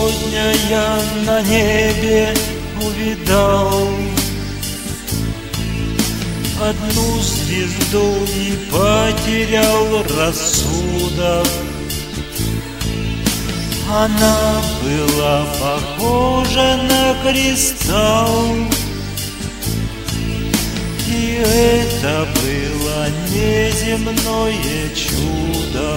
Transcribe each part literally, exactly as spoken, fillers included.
сегодня я на небе увидал одну звезду и потерял рассудок. Она была похожа на кристалл, и это было неземное чудо.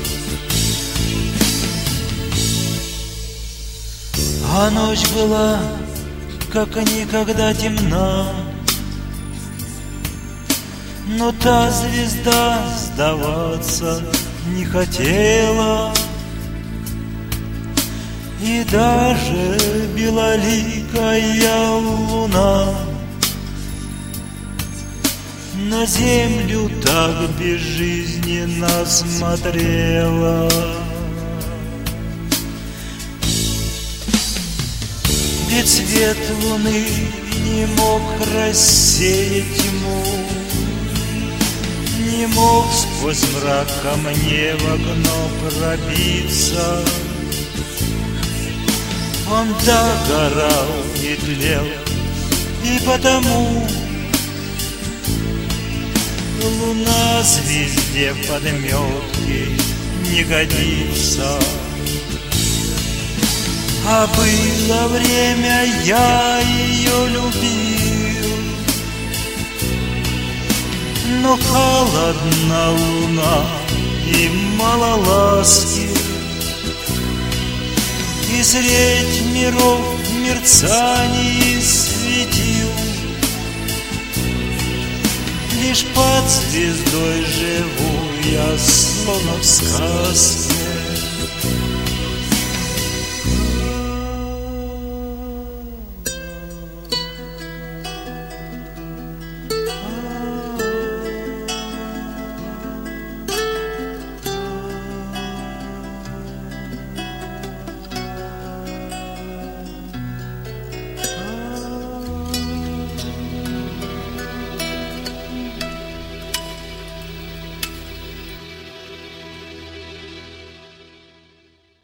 А ночь была как никогда темна, но та звезда сдаваться не хотела. И даже белоликая луна на землю так безжизненно смотрела. Ведь свет луны не мог рассеять тьму, не мог сквозь мрак ко мне в окно пробиться. Он догорал и тлел, и потому луна звезде в подметке не годится. А было время, я ее любил, но холодна луна и мало ласки. И средь миров мерцаний светил, лишь под звездой живу я, словно в сказке.